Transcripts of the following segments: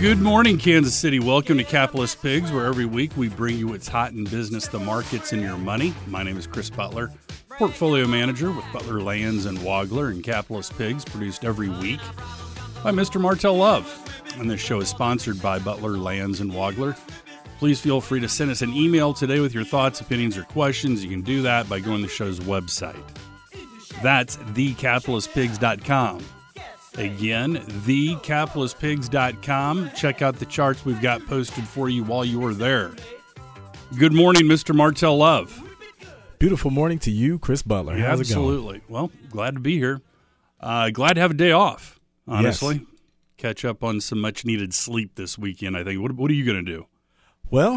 Good morning, Kansas City. Welcome to Capitalist Pigs, where every week we bring you what's hot in business, the markets, and your money. My name is Chris Butler, portfolio manager with Butler Lands and Wagler, and Capitalist Pigs, produced every week by Mr. Martel Love. And this show is sponsored by Butler Lands and Wagler. Please feel free to send us an email today with your thoughts, opinions, or questions. You can do that by going to the show's website. That's thecapitalistpigs.com. Again, thecapitalistpigs.com. Check out the charts we've got posted for you while you are there. Good morning, Mr. Martel Love. Beautiful morning to you, Chris Butler. Yeah, how's it going? Absolutely. Well, glad to be here. Glad to have a day off, honestly. Yes. Catch up on some much-needed sleep this weekend, I think. What are you going to do? Well,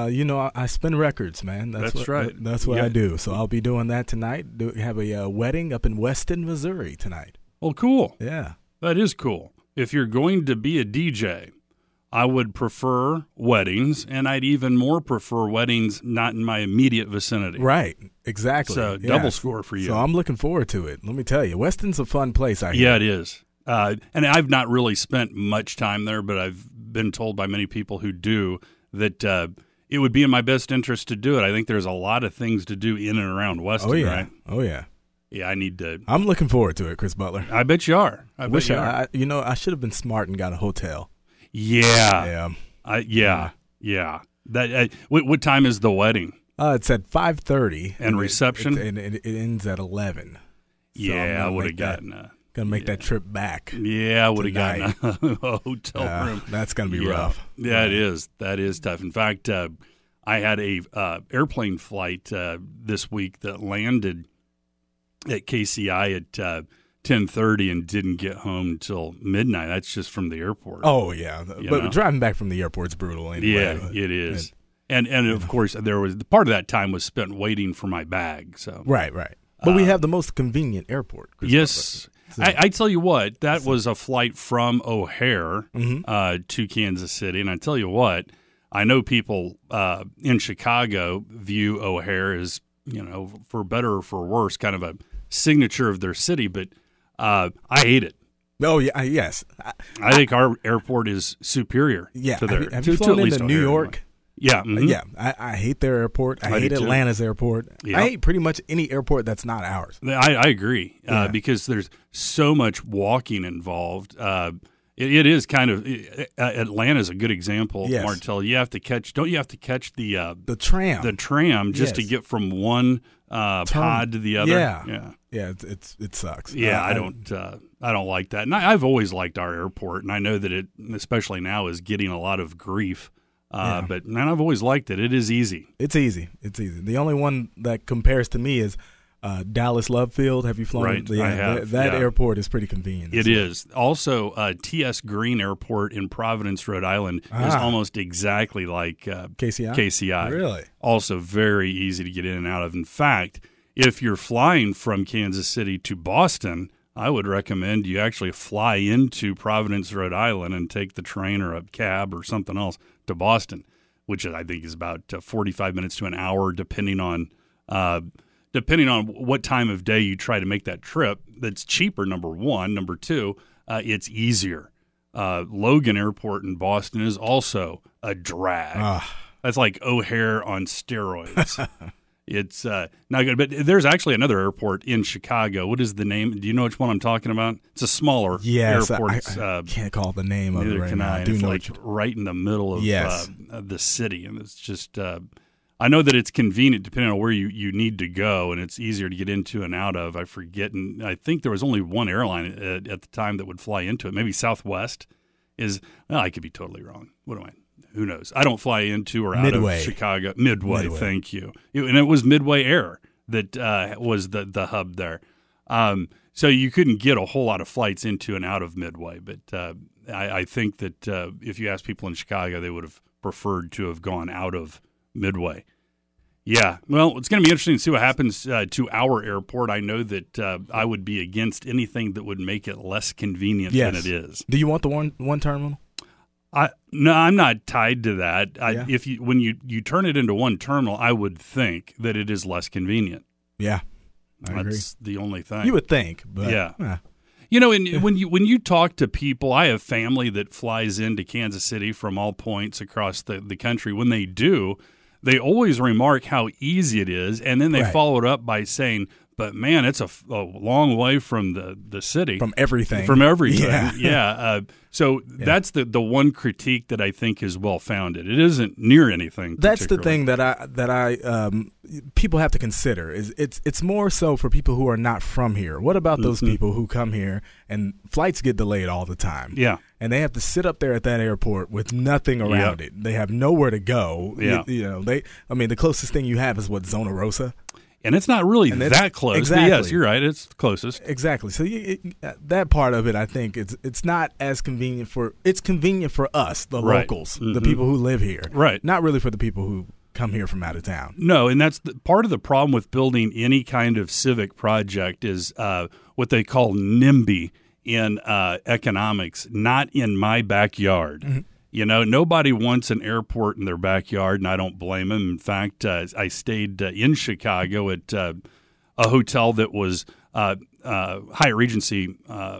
I spin records, man. That's right. That's what Yeah. I do. So I'll be doing that tonight. Have a wedding up in Weston, Missouri tonight. Well, cool. Yeah. That is cool. If you're going to be a DJ, I would prefer weddings, and I'd even more prefer weddings not in my immediate vicinity. Right. Exactly. So Yeah. double score for you. So I'm looking forward to it. Let me tell you, Weston's a fun place. I hear. Yeah, it is. And I've not really spent much time there, but I've been told by many people who do that it would be in my best interest to do it. I think there's a lot of things to do in and around Weston, Oh yeah. right? Oh yeah. Yeah, I need to. I'm looking forward to it, Chris Butler. I bet you are. I bet Wish you are. I should have been smart and got a hotel. Yeah. Yeah. Yeah. That. What time is the wedding? It's at 5:30 And reception? and it ends at 11. So Yeah, I I'm would have gonna gotten a. Gonna make that trip back. Yeah, I would have gotten a hotel room. That's gonna be Yeah. rough. Yeah, it is. That is tough. In fact, I had a airplane flight this week that landed at KCI at 10:30 and didn't get home until midnight. That's just from the airport. Oh yeah, You but know? driving back from the airport's brutal. Anyway. Yeah, it is. And of course, there was part of that time was spent waiting for my bag. So Right. But we have the most convenient airport. Chris yes. Butler. I tell you what, that was a flight from O'Hare Mm-hmm. to Kansas City. And I tell you what, I know people in Chicago view O'Hare as, for better or for worse, kind of a signature of their city. But I hate it. Oh yeah, yes. I think our airport is superior Yeah. to theirs. Have you to flown at least into New O'Hare, York? anyway. Yeah. Mhm. Yeah. I hate their airport. I hate do too. Atlanta's airport. Yeah. I hate pretty much any airport that's not ours. I agree Yeah. because there's so much walking involved. It is kind of Atlanta's a good example. Yes. Martel, don't you have to catch The tram. the tram just to Yes. get from one pod to the other? Yeah. Yeah. It sucks. Yeah, I don't like that. And I've always liked our airport, and I know that it, especially now, is getting a lot of grief. Yeah. But man, I've always liked it. It is easy. It's easy. The only one that compares to me is Dallas Love Field. Have you flown? Right, Yeah, I have, That yeah. airport is pretty convenient. It is. Also, T.S. Green Airport in Providence, Rhode Island is almost exactly like KCI? KCI. Really? Also very easy to get in and out of. In fact, if you're flying from Kansas City to Boston, I would recommend you actually fly into Providence, Rhode Island and take the train or a cab or something else to Boston, which I think is about 45 minutes to an hour, depending on what time of day you try to make that trip. That's cheaper, number one. Number two, it's easier. Logan Airport in Boston is also a drag. That's like O'Hare on steroids. It's not good. But there's actually another airport in Chicago. What is the name? Do you know which one I'm talking about? It's a smaller airport. I can't call the name of it Neither right can now. I. I do It's know like right in the middle of Yes. the city. And it's just I know that it's convenient depending on where you need to go, and it's easier to get into and out of. I forget. And I think there was only one airline at the time that would fly into it. Maybe Southwest is – I could be totally wrong. What am I – who knows? I don't fly into or out Midway. of Chicago. Midway, thank you. And it was Midway Air that was the hub there. So you couldn't get a whole lot of flights into and out of Midway. But I think that if you ask people in Chicago, they would have preferred to have gone out of Midway. Yeah, well, it's going to be interesting to see what happens to our airport. I know that I would be against anything that would make it less convenient than it is. Do you want the one terminal? No, I'm not tied to that. Yeah. When you turn it into one terminal, I would think that it is less convenient. Yeah, I agree. That's the only thing. You would think, but Yeah. And when you talk to people, I have family that flies into Kansas City from all points across the country. When they do, they always remark how easy it is, and then they follow it up by saying, but man, it's a long way from the city. From everything. Yeah. So that's the one critique that I think is well founded. It isn't near anything. That's the thing that I people have to consider is it's more so for people who are not from here. What about those people who come here and flights get delayed all the time? Yeah. And they have to sit up there at that airport with nothing around it. They have nowhere to go. Yeah. The closest thing you have is what, Zona Rosa? And it's not really that close. Exactly. But yes, you're right. It's the closest. Exactly. So that part of it, I think, it's not as convenient it's convenient for us, the locals, the people who live here. Right. Not really for the people who come here from out of town. No, and that's part of the problem with building any kind of civic project is what they call NIMBY in economics, not in my backyard. Mm-hmm. Nobody wants an airport in their backyard, and I don't blame them. In fact, I stayed in Chicago at a hotel that was Hyatt Regency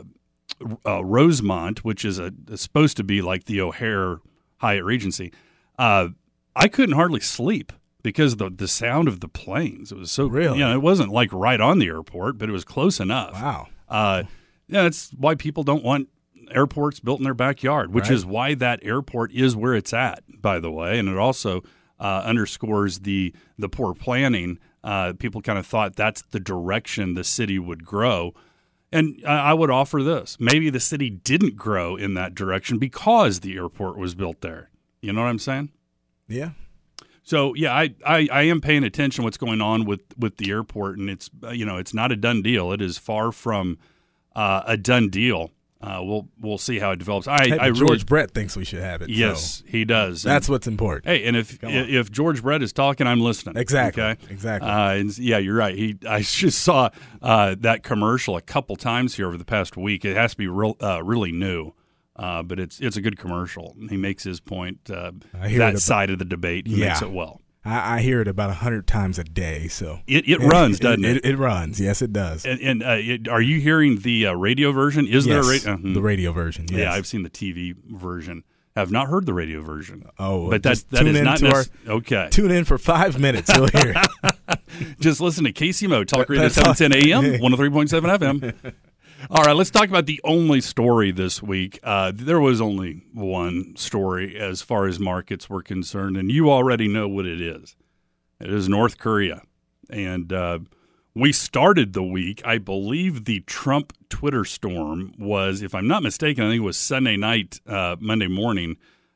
Rosemont, which is supposed to be like the O'Hare Hyatt Regency. I couldn't hardly sleep because of the sound of the planes. It was so really, it wasn't like right on the airport, but it was close enough. Wow. That's why people don't want airports built in their backyard, which is why that airport is where it's at, by the way. And it also underscores the poor planning. People kind of thought that's the direction the city would grow. And I would offer this. Maybe the city didn't grow in that direction because the airport was built there. You know what I'm saying? Yeah. So, yeah, I am paying attention to what's going on with the airport, and it's not a done deal. It is far from a done deal. We'll see how it develops. George Brett thinks we should have it. Yes, so he does. That's what's important. Hey, and if George Brett is talking, I'm listening. Exactly. Okay? Exactly. And yeah, you're right. I just saw that commercial a couple times here over the past week. It has to be really new, but it's a good commercial. He makes his point. That side of the debate, he makes it well. I hear it about 100 times a day. So it runs, doesn't it? It runs. Yes, it does. And are you hearing the radio version? Is there a radio? The radio version? Yes. Yeah, I've seen the TV version. Have not heard the radio version. Oh, but that is not okay. Tune in for 5 minutes. You'll hear it. Just listen to Casey Mo, Talk Radio 710 AM, 103.7 FM. All right, let's talk about the only story this week. There was only one story as far as markets were concerned, and you already know what it is. It is North Korea. And we started the week, I believe the Trump Twitter storm was, if I'm not mistaken, I think it was Sunday night, Monday morning,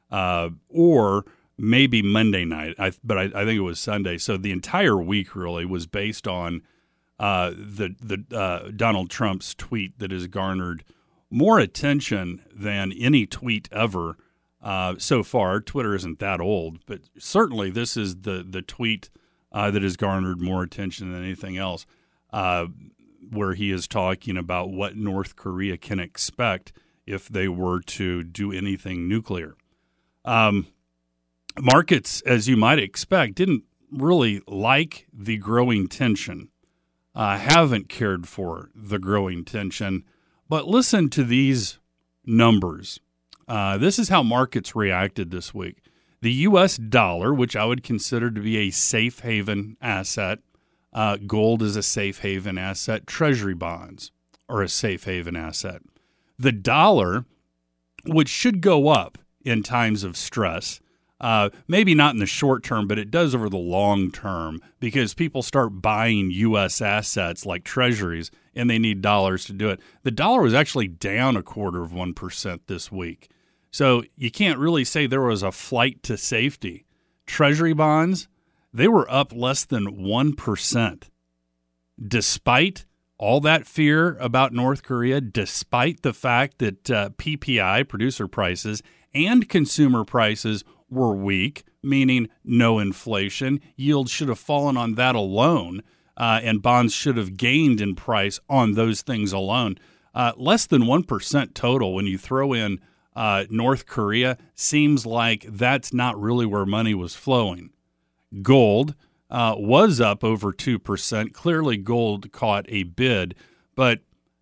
or maybe Monday night. But I think it was Sunday. So the entire week really was based on the Donald Trump's tweet that has garnered more attention than any tweet ever so far. Twitter isn't that old, but certainly this is the tweet that has garnered more attention than anything else, where he is talking about what North Korea can expect if they were to do anything nuclear. Markets, as you might expect, didn't really like the growing tension. Haven't cared for the growing tension. But listen to these numbers. This is how markets reacted this week. The U.S. dollar, which I would consider to be a safe haven asset, gold is a safe haven asset, treasury bonds are a safe haven asset. The dollar, which should go up in times of stress, maybe not in the short term, but it does over the long term because people start buying U.S. assets like treasuries and they need dollars to do it. The dollar was actually down 0.25% this week. So you can't really say there was a flight to safety. Treasury bonds, they were up less than 1%. Despite all that fear about North Korea, despite the fact that PPI, producer prices, and consumer prices were weak, meaning no inflation. Yields should have fallen on that alone, and bonds should have gained in price on those things alone. Less than 1% total when you throw in North Korea seems like that's not really where money was flowing. Gold was up over 2%. Clearly gold caught a bid, but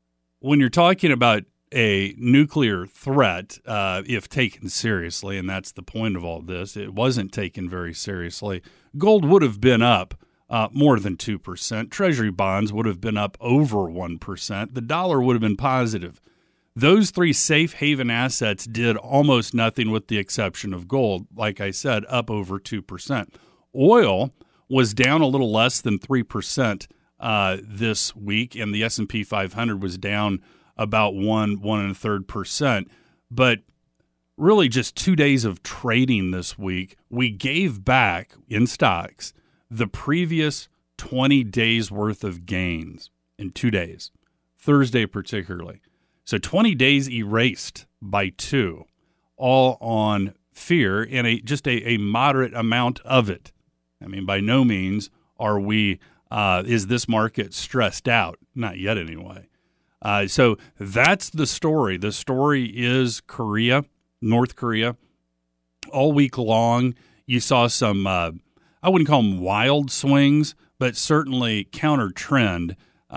when you're talking about a nuclear threat, if taken seriously, and that's the point of all this, it wasn't taken very seriously, gold would have been up more than 2%. Treasury bonds would have been up over 1%. The dollar would have been positive. Those three safe haven assets did almost nothing with the exception of gold, like I said, up over 2%. Oil was down a little less than 3% this week, and the S&P 500 was down about 1.33%. But really just 2 days of trading this week, we gave back in stocks the previous 20 days worth of gains in 2 days, Thursday particularly. So 20 days erased by 2, all on fear, and just a moderate amount of it. I mean, by no means are we, is this market stressed out? Not yet anyway. So that's the story. The story is Korea, North Korea. All week long, you saw some, I wouldn't call them wild swings, but certainly counter trend.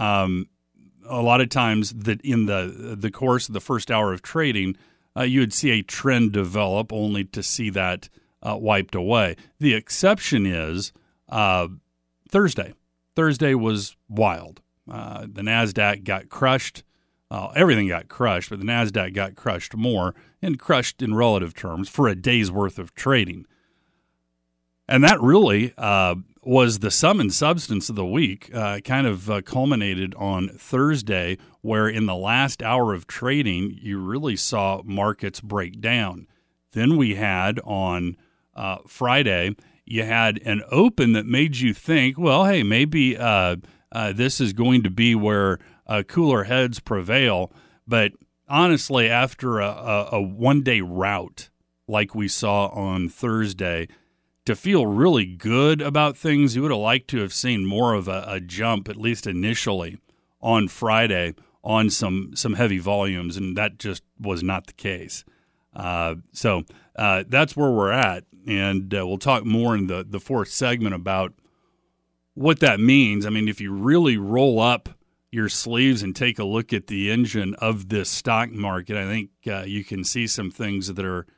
A lot of times that in the course of the first hour of trading, you would see a trend develop only to see that wiped away. The exception is Thursday. Thursday was wild. The NASDAQ got crushed. Everything got crushed, but the NASDAQ got crushed more, and crushed in relative terms for a day's worth of trading. And that really was the sum and substance of the week, kind of culminated on Thursday, where in the last hour of trading, you really saw markets break down. Then we had on Friday, you had an open that made you think, well, hey, maybe this is going to be where cooler heads prevail. But honestly, after a one-day rout like we saw on Thursday, to feel really good about things, you would have liked to have seen more of a jump, at least initially, on Friday on some heavy volumes, and that just was not the case. So that's where we're at, and we'll talk more in the fourth segment about what that means. I mean, if you really roll up your sleeves and take a look at the engine of this stock market, I think you can see some things that are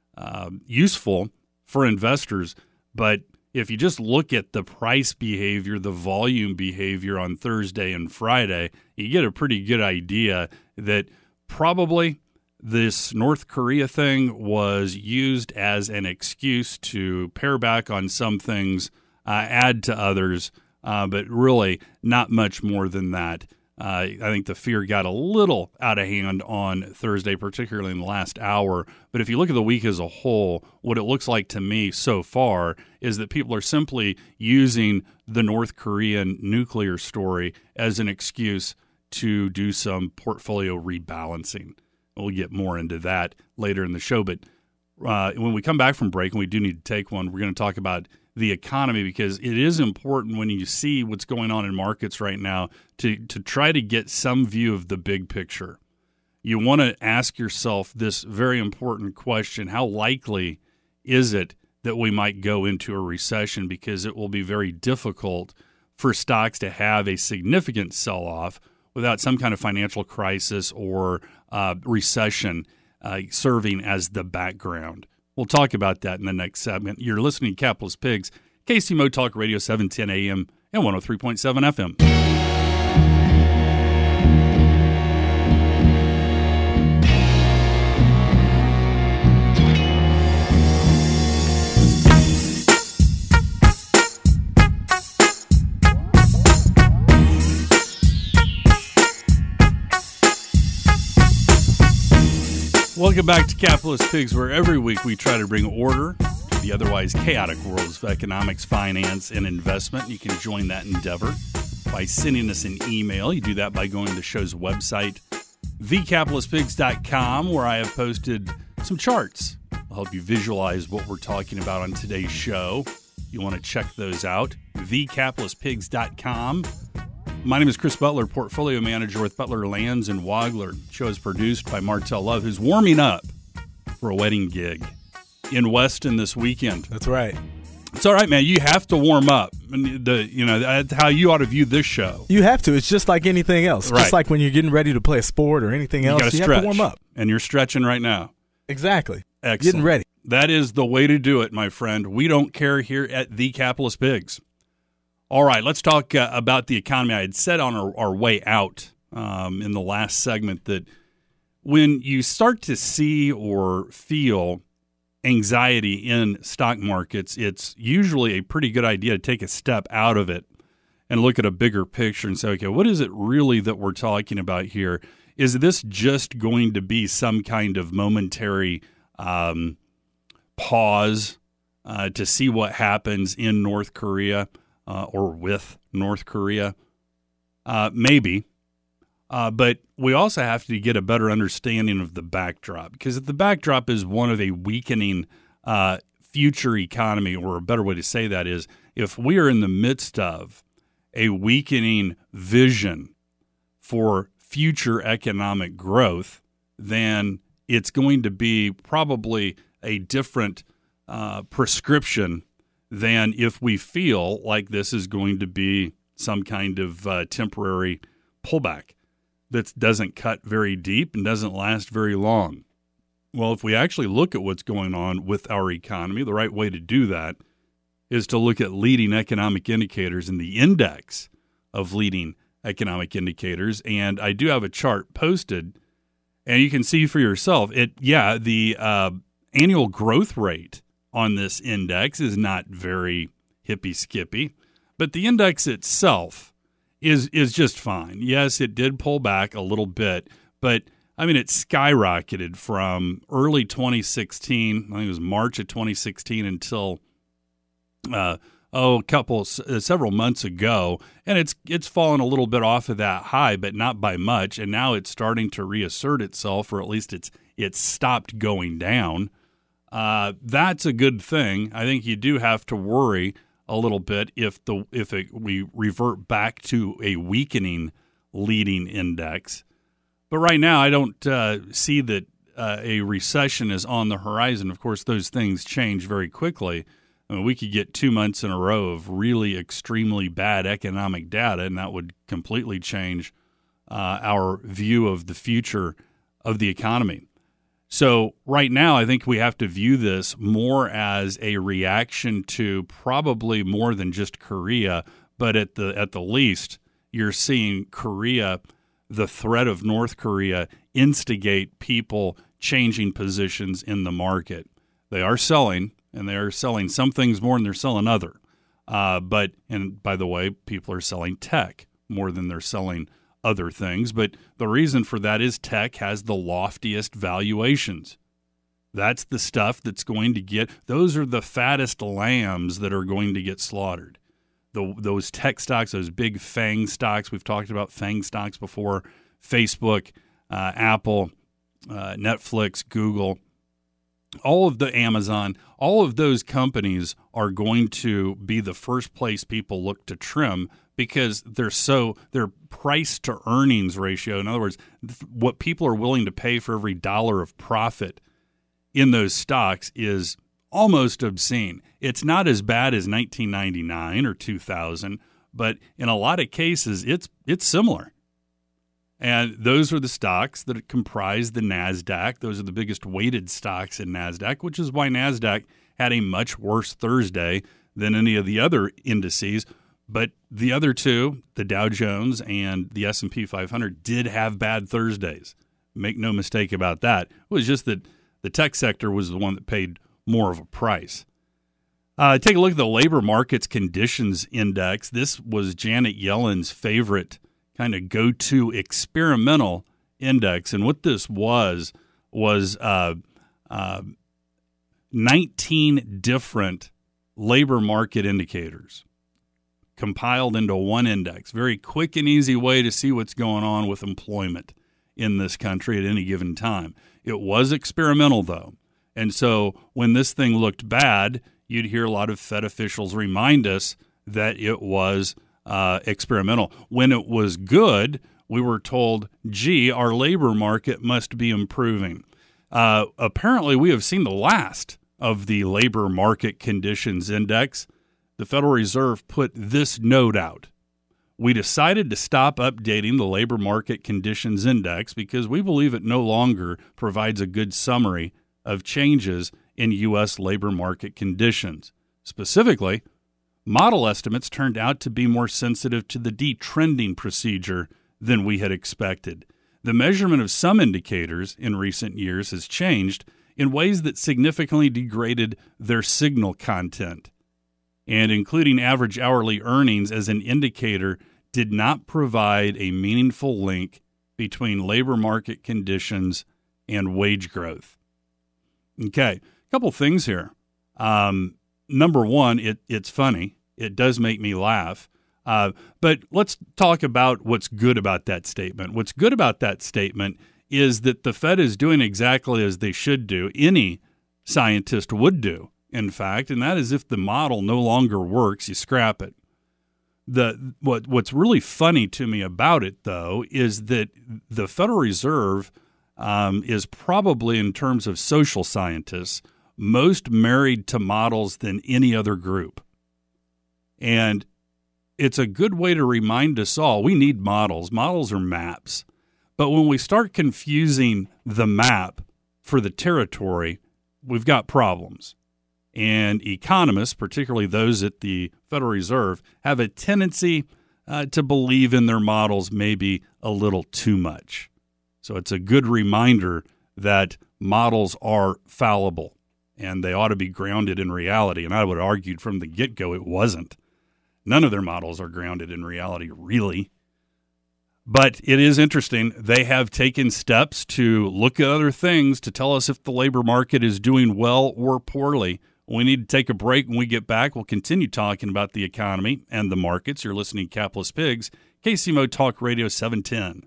useful for investors. But if you just look at the price behavior, the volume behavior on Thursday and Friday, you get a pretty good idea that probably this North Korea thing was used as an excuse to pare back on some things, add to others, but really not much more than that. I think the fear got a little out of hand on Thursday, particularly in the last hour. But if you look at the week as a whole, what it looks like to me so far is that people are simply using the North Korean nuclear story as an excuse to do some portfolio rebalancing. We'll get more into that later in the show. But when we come back from break, and we do need to take one, we're going to talk about the economy, because it is important when you see what's going on in markets right now to try to get some view of the big picture. You want to ask yourself this very important question: how likely is it that we might go into a recession? Because it will be very difficult for stocks to have a significant sell-off without some kind of financial crisis or recession serving as the background. We'll talk about that in the next segment. You're listening to Capitalist Pigs, KCMO Talk Radio, 710 AM and 103.7 FM. Welcome back to Capitalist Pigs, where every week we try to bring order to the otherwise chaotic worlds of economics, finance, and investment. You can join that endeavor by sending us an email. You do that by going to the show's website, thecapitalistpigs.com, where I have posted some charts. I'll help you visualize what we're talking about on today's show. You want to check those out, thecapitalistpigs.com. My name is Chris Butler, Portfolio Manager with Butler Lands and Wagler. The show is produced by Martell Love, who's warming up for a wedding gig in Weston this weekend. That's right. It's all right, man. You have to warm up. That's how you ought to view this show. You have to. It's just like anything else. Right. Just like when you're getting ready to play a sport or anything else, you have to warm up. And you're stretching right now. Exactly. Excellent. Getting ready. That is the way to do it, my friend. We don't care here at the Capitalist Pigs. All right, let's talk about the economy. I had said on our way out in the last segment that when you start to see or feel anxiety in stock markets, it's usually a pretty good idea to take a step out of it and look at a bigger picture and say, okay, what is it really that we're talking about here? Is this just going to be some kind of momentary pause to see what happens in North Korea or with North Korea? Maybe. But we also have to get a better understanding of the backdrop, because if the backdrop is one of a weakening future economy, or a better way to say that is, if we are in the midst of a weakening vision for future economic growth, then it's going to be probably a different prescription than if we feel like this is going to be some kind of temporary pullback that doesn't cut very deep and doesn't last very long. Well, if we actually look at what's going on with our economy, the right way to do that is to look at leading economic indicators and the index of leading economic indicators. And I do have a chart posted, and you can see for yourself. The annual growth rate on this index is not very hippy-skippy, but the index itself is just fine. Yes, it did pull back a little bit, but it skyrocketed from early 2016, I think it was March of 2016, until several months ago, and it's fallen a little bit off of that high, but not by much, and now it's starting to reassert itself, or at least it's stopped going down. That's a good thing. I think you do have to worry a little bit if we revert back to a weakening leading index. But right now, I don't see that a recession is on the horizon. Of course, those things change very quickly. We could get 2 months in a row of really extremely bad economic data, and that would completely change our view of the future of the economy. So right now, I think we have to view this more as a reaction to probably more than just Korea, but at the least, you're seeing Korea, the threat of North Korea, instigate people changing positions in the market. They are selling, and they are selling some things more than they're selling other. And by the way, people are selling tech more than they're selling other things, but the reason for that is tech has the loftiest valuations. That's the stuff that's going to those are the fattest lambs that are going to get slaughtered. Those tech stocks, those big FANG stocks, we've talked about FANG stocks before, Facebook, Apple, Netflix, Google, all of the Amazon, all of those companies are going to be the first place people look to trim, because their price to earnings ratio, in other words, what people are willing to pay for every dollar of profit in those stocks, is almost obscene. It's not as bad as 1999 or 2000, but in a lot of cases, it's similar. And those are the stocks that comprise the NASDAQ. Those are the biggest weighted stocks in NASDAQ, which is why NASDAQ had a much worse Thursday than any of the other indices. But the other two, the Dow Jones and the S&P 500, did have bad Thursdays. Make no mistake about that. It was just that the tech sector was the one that paid more of a price. Take a look at the labor markets conditions index. This was Janet Yellen's favorite kind of go-to experimental index. And what this was 19 different labor market indicators compiled into one index. Very quick and easy way to see what's going on with employment in this country at any given time. It was experimental, though. And so when this thing looked bad, you'd hear a lot of Fed officials remind us that it was experimental. When it was good, we were told, gee, our labor market must be improving. Apparently, we have seen the last of the Labor Market Conditions Index, the Federal Reserve put this note out. We decided to stop updating the Labor Market Conditions Index because we believe it no longer provides a good summary of changes in U.S. labor market conditions. Specifically, model estimates turned out to be more sensitive to the detrending procedure than we had expected. The measurement of some indicators in recent years has changed in ways that significantly degraded their signal content, and including average hourly earnings as an indicator did not provide a meaningful link between labor market conditions and wage growth. Okay, a couple things here. Number one, it's funny. It does make me laugh. But let's talk about what's good about that statement. What's good about that statement is that the Fed is doing exactly as they should do, any scientist would do, in fact, and that is if the model no longer works, you scrap it. What's really funny to me about it, though, is that the Federal Reserve is probably, in terms of social scientists, most married to models than any other group. And it's a good way to remind us all, we need models. Models are maps. But when we start confusing the map for the territory, we've got problems. And economists, particularly those at the Federal Reserve, have a tendency to believe in their models maybe a little too much. So it's a good reminder that models are fallible and they ought to be grounded in reality. And I would have argued from the get-go it wasn't. None of their models are grounded in reality, really. But it is interesting. They have taken steps to look at other things to tell us if the labor market is doing well or poorly. We need to take a break. When we get back, we'll continue talking about the economy and the markets. You're listening to Capitalist Pigs, KCMO Talk Radio 710.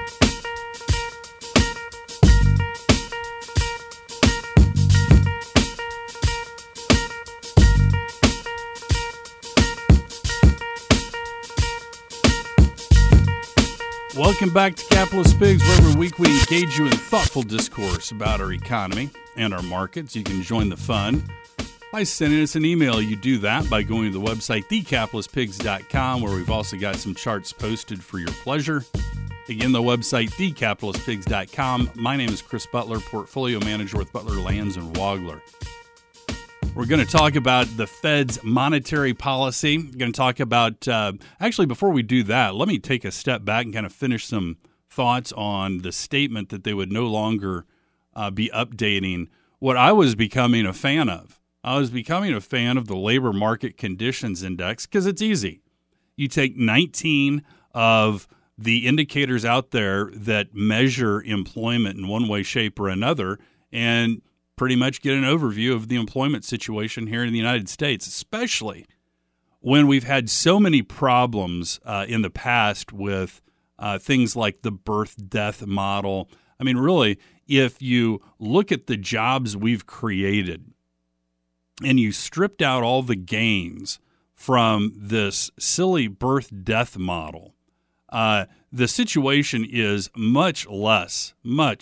Welcome back to Capitalist Pigs, where every week we engage you in thoughtful discourse about our economy and our markets. You can join the fun by sending us an email. You do that by going to the website, thecapitalistpigs.com, where we've also got some charts posted for your pleasure. Again, the website, thecapitalistpigs.com. My name is Chris Butler, Portfolio Manager with Butler Lands and Wagler. We're going to talk about the Fed's monetary policy. We're going to talk about, actually, before we do that, let me take a step back and kind of finish some thoughts on the statement that they would no longer be updating what I was becoming a fan of. I was becoming a fan of the Labor Market Conditions Index because it's easy. You take 19 of the indicators out there that measure employment in one way, shape, or another, and pretty much get an overview of the employment situation here in the United States, especially when we've had so many problems in the past with things like the birth-death model. I mean, really, if you look at the jobs we've created and you stripped out all the gains from this silly birth-death model, the situation is much less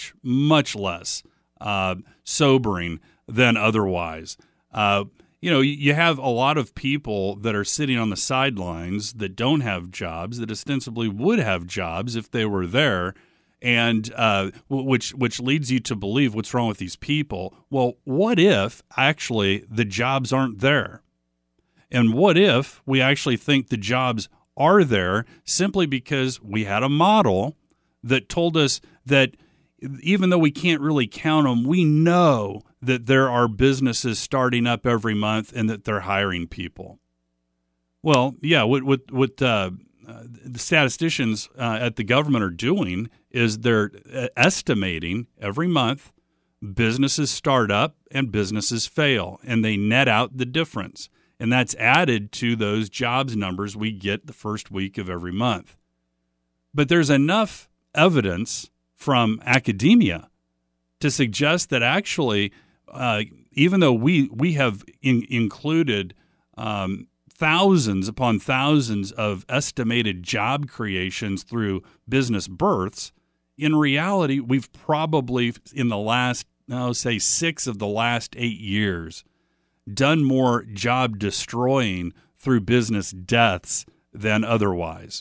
sobering than otherwise. You have a lot of people that are sitting on the sidelines that don't have jobs, that ostensibly would have jobs if they were there, and which leads you to believe what's wrong with these people. Well, what if actually the jobs aren't there? And what if we actually think the jobs are there simply because we had a model that told us that even though we can't really count them, we know that there are businesses starting up every month and that they're hiring people. Well, yeah, what the statisticians at the government are doing is they're estimating every month businesses start up and businesses fail, and they net out the difference. And that's added to those jobs numbers we get the first week of every month. But there's enough evidence from academia to suggest that actually, even though we have included thousands upon thousands of estimated job creations through business births, in reality, we've probably in the last say 6 of the last 8 years, done more job destroying through business deaths than otherwise.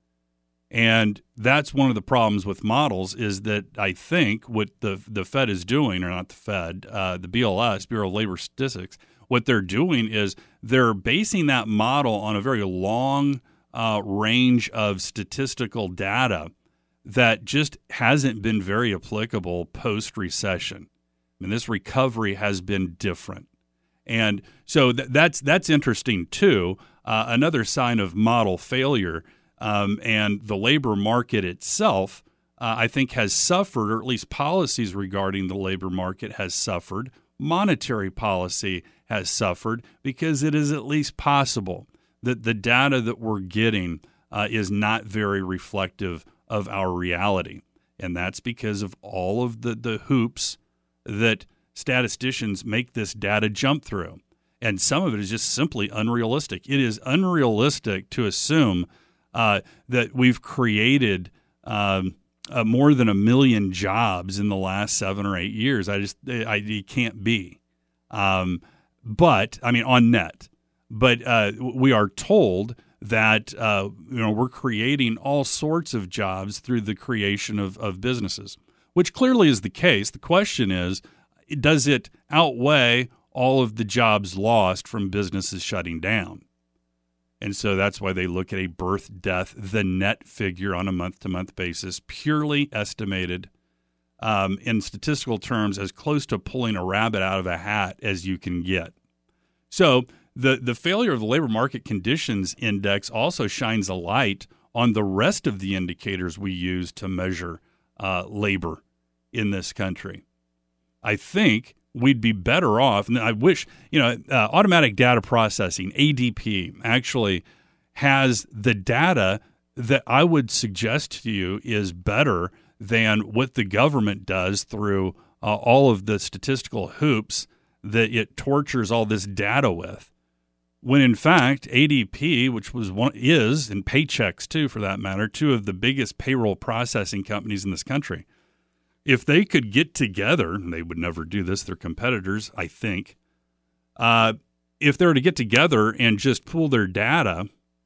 And that's one of the problems with models, is that I think what the Fed is doing, or not the Fed, the BLS, Bureau of Labor Statistics, what they're doing is they're basing that model on a very long range of statistical data that just hasn't been very applicable post-recession. I mean, this recovery has been different. And so that's interesting, too. Another sign of model failure. And the labor market itself, I think, has suffered, or at least policies regarding the labor market has suffered. Monetary policy has suffered, because it is at least possible that the data that we're getting is not very reflective of our reality. And that's because of all of the hoops that statisticians make this data jump through. And some of it is just simply unrealistic. It is unrealistic to assume that we've created more than 1 million jobs in the last 7 or 8 years. It can't be. But I mean, on net. But we are told that we're creating all sorts of jobs through the creation of businesses, which clearly is the case. The question is, does it outweigh all of the jobs lost from businesses shutting down? And so that's why they look at a birth, death, the net figure on a month-to-month basis, purely estimated in statistical terms, as close to pulling a rabbit out of a hat as you can get. So the failure of the labor market conditions index also shines a light on the rest of the indicators we use to measure labor in this country. I think we'd be better off, and I wish, automatic data processing, ADP, actually has the data that I would suggest to you is better than what the government does through all of the statistical hoops that it tortures all this data with. When in fact, ADP, which is, and Paychex too for that matter, 2 of the biggest payroll processing companies in this country, if they could get together, and they would never do this, they're competitors, I think. If they were to get together and just pool their data,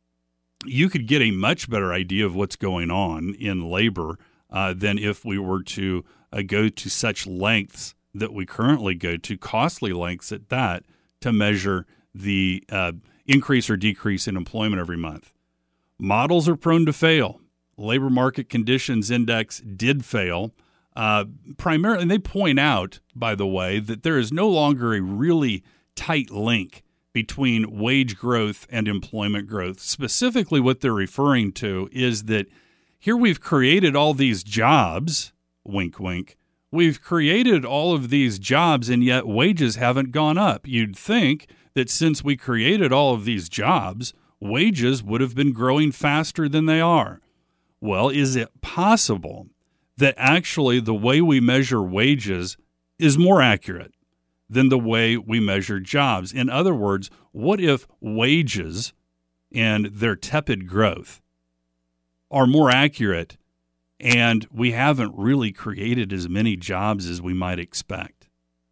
you could get a much better idea of what's going on in labor than if we were to go to such lengths that we currently go to, costly lengths at that, to measure the increase or decrease in employment every month. Models are prone to fail. Labor market conditions index did fail. Primarily, and they point out, by the way, that there is no longer a really tight link between wage growth and employment growth. Specifically, what they're referring to is that here we've created all these jobs, wink, wink, we've created all of these jobs, and yet wages haven't gone up. You'd think that since we created all of these jobs, wages would have been growing faster than they are. Well, is it possible that actually the way we measure wages is more accurate than the way we measure jobs? In other words, what if wages and their tepid growth are more accurate and we haven't really created as many jobs as we might expect?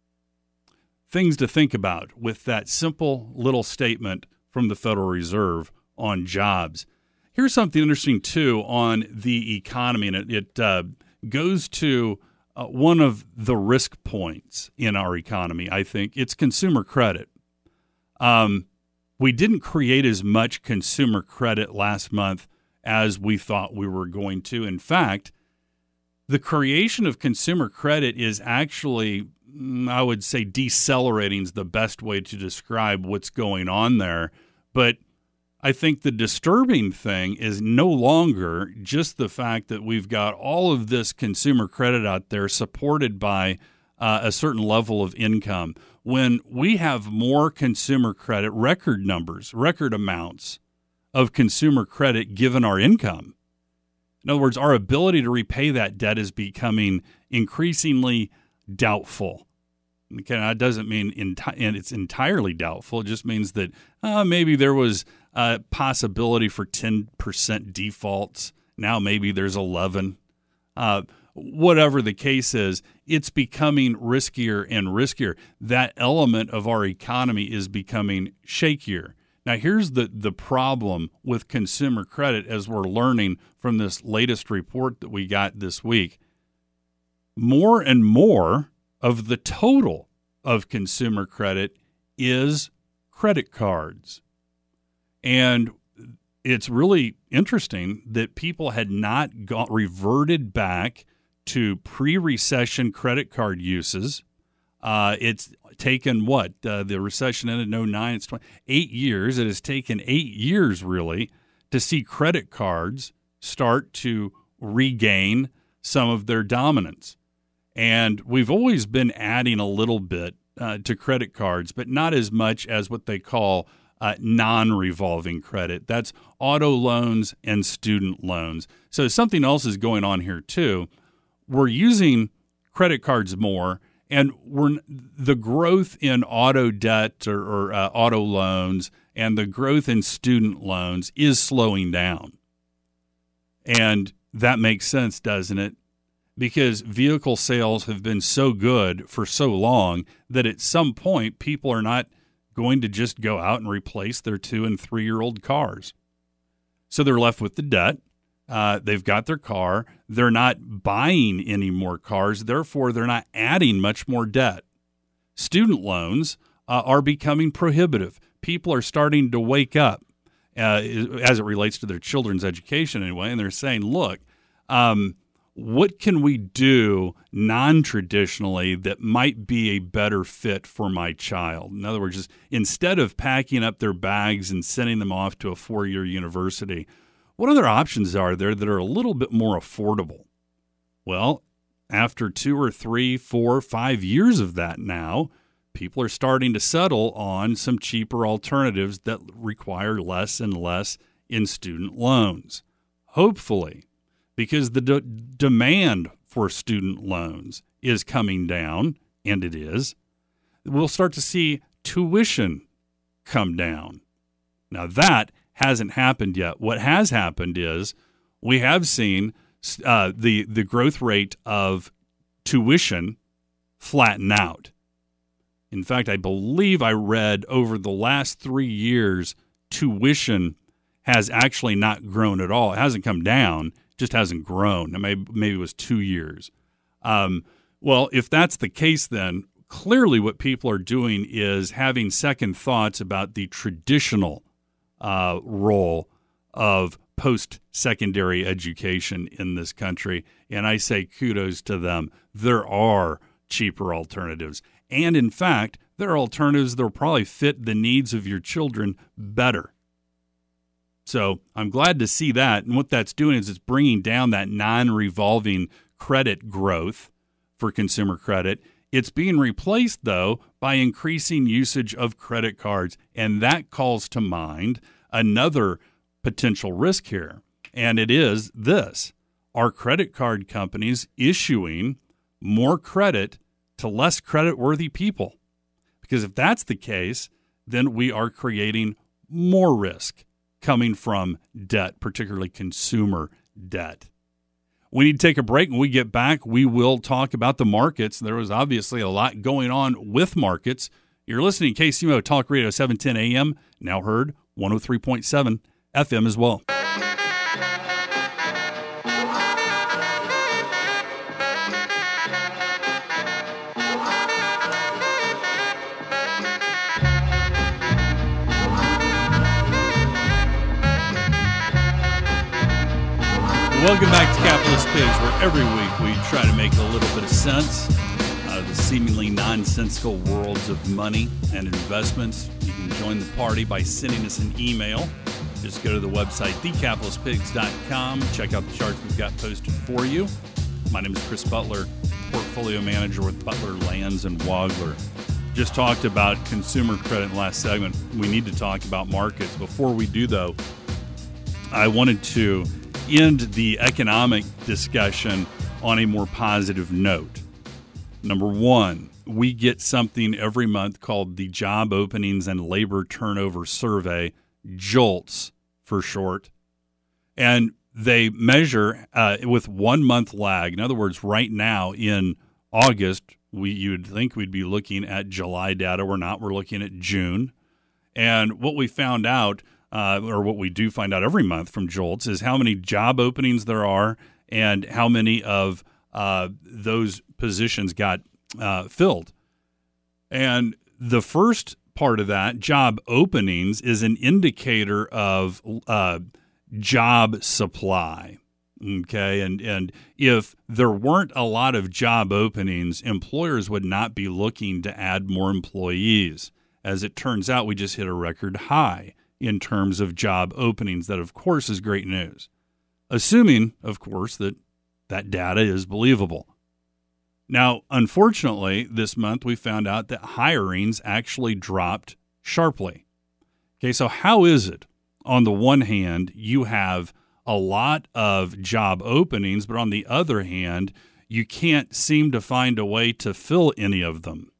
Things to think about with that simple little statement from the Federal Reserve on jobs. Here's something interesting, too, on the economy, and it goes to one of the risk points in our economy, I think. It's consumer credit. We didn't create as much consumer credit last month as we thought we were going to. In fact, the creation of consumer credit is actually, I would say, decelerating is the best way to describe what's going on there. But I think the disturbing thing is no longer just the fact that we've got all of this consumer credit out there supported by a certain level of income. When we have more consumer credit, record numbers, record amounts of consumer credit given our income. In other words, our ability to repay that debt is becoming increasingly doubtful. Okay, that doesn't mean it's entirely doubtful. It just means that maybe there was a possibility for 10% defaults. Now maybe there's 11. whatever the case is, it's becoming riskier and riskier. That element of our economy is becoming shakier. Now, here's the problem with consumer credit as we're learning from this latest report that we got this week. More and more of the total of consumer credit is credit cards. And it's really interesting that people had not reverted back to pre-recession credit card uses. It's taken the recession ended in 2009. It's 8 years. It has taken 8 years, really, to see credit cards start to regain some of their dominance. And we've always been adding a little bit to credit cards, but not as much as what they call non-revolving credit. That's auto loans and student loans. So something else is going on here, too. We're using credit cards more, and the growth in auto debt or auto loans and the growth in student loans is slowing down. And that makes sense, doesn't it? Because vehicle sales have been so good for so long that at some point people are not going to just go out and replace their 2- and 3-year-old cars. So they're left with the debt. They've got their car. They're not buying any more cars. Therefore, they're not adding much more debt. Student loans are becoming prohibitive. People are starting to wake up as it relates to their children's education anyway, and they're saying, look, what can we do non-traditionally that might be a better fit for my child? In other words, just instead of packing up their bags and sending them off to a 4-year university, what other options are there that are a little bit more affordable? Well, after 2 or 3, 4, 5 years of that now, people are starting to settle on some cheaper alternatives that require less and less in student loans. Hopefully, because the demand for student loans is coming down, and it is, we'll start to see tuition come down. Now, that hasn't happened yet. What has happened is we have seen the growth rate of tuition flatten out. In fact, I believe I read over the last 3 years, tuition has actually not grown at all. It hasn't come down, just hasn't grown. Maybe it was 2 years. Well, if that's the case, then clearly what people are doing is having second thoughts about the traditional role of post-secondary education in this country. And I say kudos to them. There are cheaper alternatives. And in fact, there are alternatives that will probably fit the needs of your children better. So I'm glad to see that. And what that's doing is it's bringing down that non-revolving credit growth for consumer credit. It's being replaced, though, by increasing usage of credit cards. And that calls to mind another potential risk here. And it is this: are credit card companies issuing more credit to less credit-worthy people? Because if that's the case, then we are creating more risk coming from debt, particularly consumer debt. We need to take a break. When we get back, we will talk about the markets. There was obviously a lot going on with markets. You're listening to KCMO Talk Radio 710 AM, now heard 103.7 FM as well. Welcome back to Capitalist Pigs, where every week we try to make a little bit of sense out of the seemingly nonsensical worlds of money and investments. You can join the party by sending us an email. Just go to the website, thecapitalistpigs.com. Check out the charts we've got posted for you. My name is Chris Butler, Portfolio Manager with Butler Lands and Wagler. Just talked about consumer credit in the last segment. We need to talk about markets. Before we do, though, I wanted to end the economic discussion on a more positive note. Number one, we get something every month called the Job Openings and Labor Turnover Survey, JOLTS for short. And they measure with 1 month lag. In other words, right now in August, you would think we'd be looking at July data. We're not. We're looking at June. And what we found out, or what we do find out every month from JOLTS, is how many job openings there are and how many of those positions got filled. And the first part of that, job openings, is an indicator of job supply. Okay, and if there weren't a lot of job openings, employers would not be looking to add more employees. As it turns out, we just hit a record high in terms of job openings. That, of course, is great news, assuming, of course, that that data is believable. Now, unfortunately, this month we found out that hirings actually dropped sharply. Okay, so how is it? On the one hand, you have a lot of job openings, but on the other hand, you can't seem to find a way to fill any of them.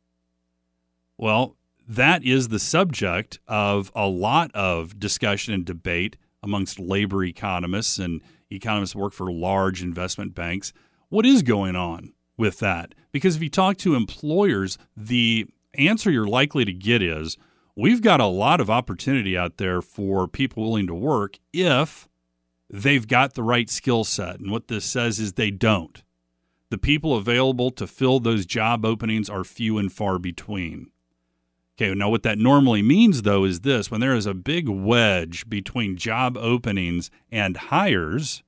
Well, that is the subject of a lot of discussion and debate amongst labor economists and economists who work for large investment banks. What is going on with that? Because if you talk to employers, the answer you're likely to get is, we've got a lot of opportunity out there for people willing to work if they've got the right skill set. And what this says is they don't. The people available to fill those job openings are few and far between. Okay, now what that normally means, though, is this. When there is a big wedge between job openings and hires,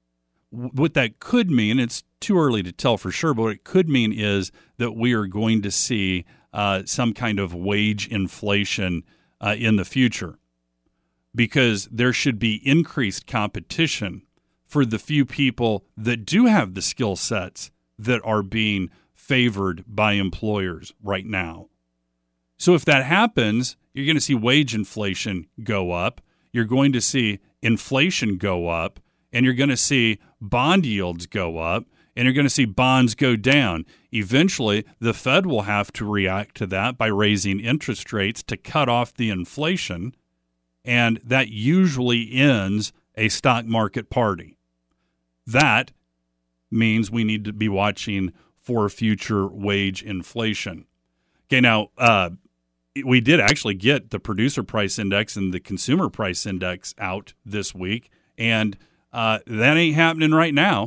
what that could mean, it's too early to tell for sure, but what it could mean is that we are going to see some kind of wage inflation in the future, because there should be increased competition for the few people that do have the skill sets that are being favored by employers right now. So if that happens, you're going to see wage inflation go up, you're going to see inflation go up, and you're going to see bond yields go up, and you're going to see bonds go down. Eventually, the Fed will have to react to that by raising interest rates to cut off the inflation, and that usually ends a stock market party. That means we need to be watching for future wage inflation. Okay, now, we did actually get the producer price index and the consumer price index out this week, and that ain't happening right now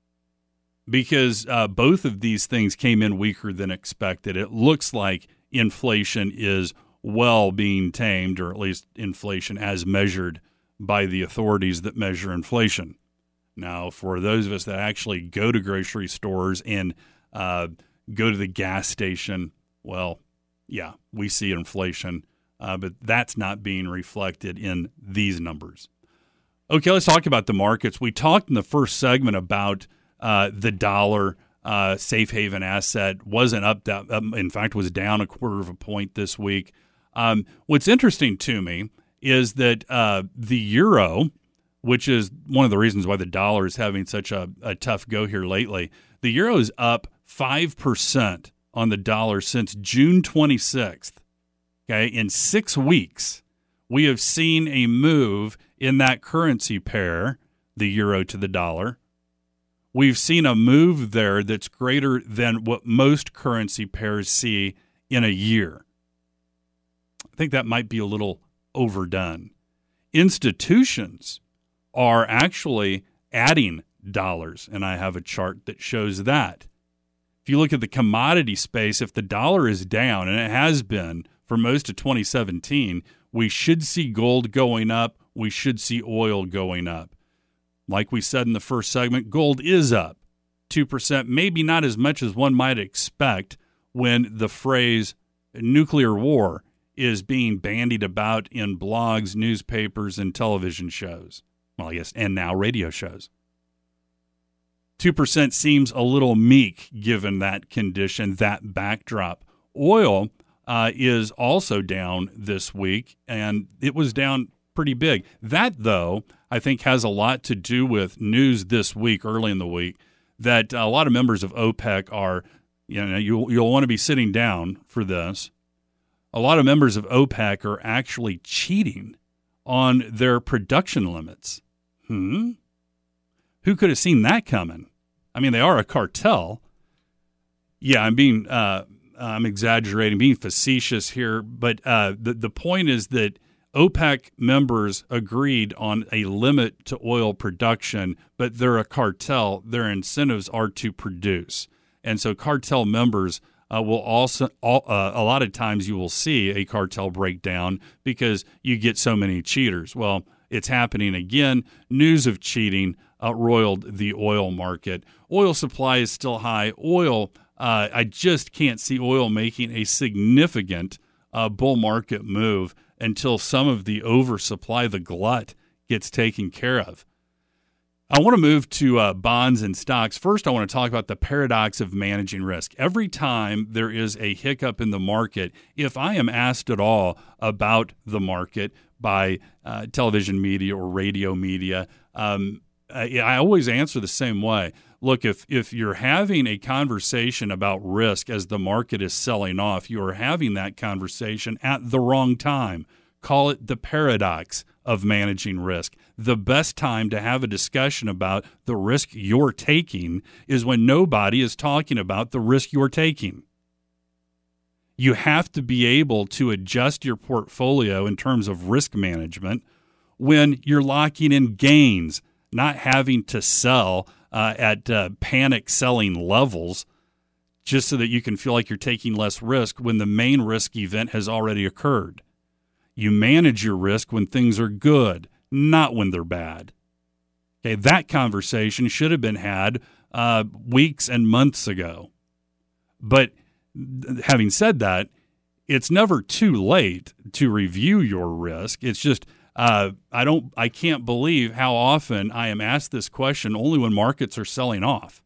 because both of these things came in weaker than expected. It looks like inflation is well being tamed, or at least inflation as measured by the authorities that measure inflation. Now, for those of us that actually go to grocery stores and go to the gas station, well, yeah, we see inflation, but that's not being reflected in these numbers. Okay, let's talk about the markets. We talked in the first segment about the dollar safe haven asset wasn't up, in fact, was down 0.25 point this week. What's interesting to me is that the euro, which is one of the reasons why the dollar is having such a tough go here lately, the euro is up 5% on the dollar since June 26th. Okay, in 6 weeks, we have seen a move in that currency pair, the euro to the dollar. We've seen a move there that's greater than what most currency pairs see in a year. I think that might be a little overdone. Institutions are actually adding dollars, and I have a chart that shows that. If you look at the commodity space, if the dollar is down, and it has been for most of 2017, we should see gold going up. We should see oil going up. Like we said in the first segment, gold is up 2%, maybe not as much as one might expect when the phrase nuclear war is being bandied about in blogs, newspapers, and television shows. Well, I guess, and now radio shows. 2% seems a little meek given that condition, that backdrop. Oil is also down this week, and it was down pretty big. That, though, I think has a lot to do with news this week, early in the week, that a lot of members of OPEC are, you'll want to be sitting down for this. A lot of members of OPEC are actually cheating on their production limits. Who could have seen that coming? I mean, they are a cartel. Yeah, I'm exaggerating, being facetious here, but the point is that OPEC members agreed on a limit to oil production, but they're a cartel. Their incentives are to produce. And so cartel members will also, a lot of times you will see a cartel breakdown because you get so many cheaters. Well, it's happening again. News of cheating roiled the oil market. Oil supply is still high. Oil, I just can't see oil making a significant bull market move until some of the oversupply, the glut, gets taken care of. I want to move to bonds and stocks. First, I want to talk about the paradox of managing risk. Every time there is a hiccup in the market, if I am asked at all about the market by television media or radio media, I always answer the same way. Look, if you're having a conversation about risk as the market is selling off, you are having that conversation at the wrong time. Call it the paradox of managing risk. The best time to have a discussion about the risk you're taking is when nobody is talking about the risk you're taking. You have to be able to adjust your portfolio in terms of risk management when you're locking in gains, not having to sell at panic selling levels just so that you can feel like you're taking less risk when the main risk event has already occurred. You manage your risk when things are good, not when they're bad. Okay, that conversation should have been had weeks and months ago. But having said that, it's never too late to review your risk. It's just I can't believe how often I am asked this question only when markets are selling off.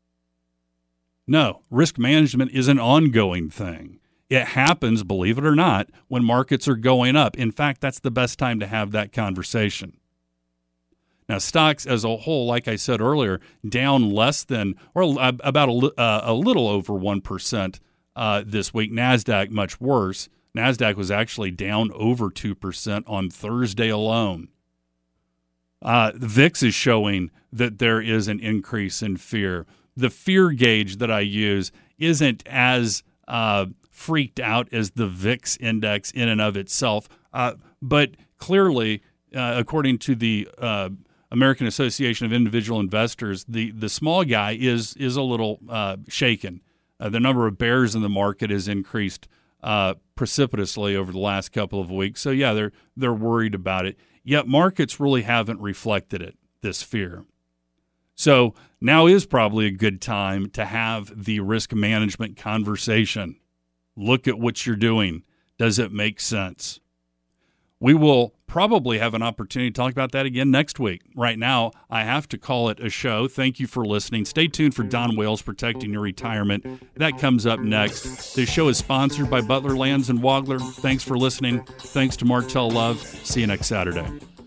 No, risk management is an ongoing thing. It happens, believe it or not, when markets are going up. In fact, that's the best time to have that conversation. Now, stocks as a whole, like I said earlier, down less than or about a little over 1% this week. NASDAQ much worse. NASDAQ was actually down over 2% on Thursday alone. The VIX is showing that there is an increase in fear. The fear gauge that I use isn't as freaked out as the VIX index in and of itself, but clearly, according to the American Association of Individual Investors, the small guy is a little shaken. The number of bears in the market has increased precipitously over the last couple of weeks. So yeah, they're worried about it. Yet markets really haven't reflected it, this fear. So now is probably a good time to have the risk management conversation. Look at what you're doing. Does it make sense? We will probably have an opportunity to talk about that again next week. Right now, I have to call it a show. Thank you for listening. Stay tuned for Don Wales, Protecting Your Retirement. That comes up next. This show is sponsored by Butler Lands and Wagler. Thanks for listening. Thanks to Martell Love. See you next Saturday.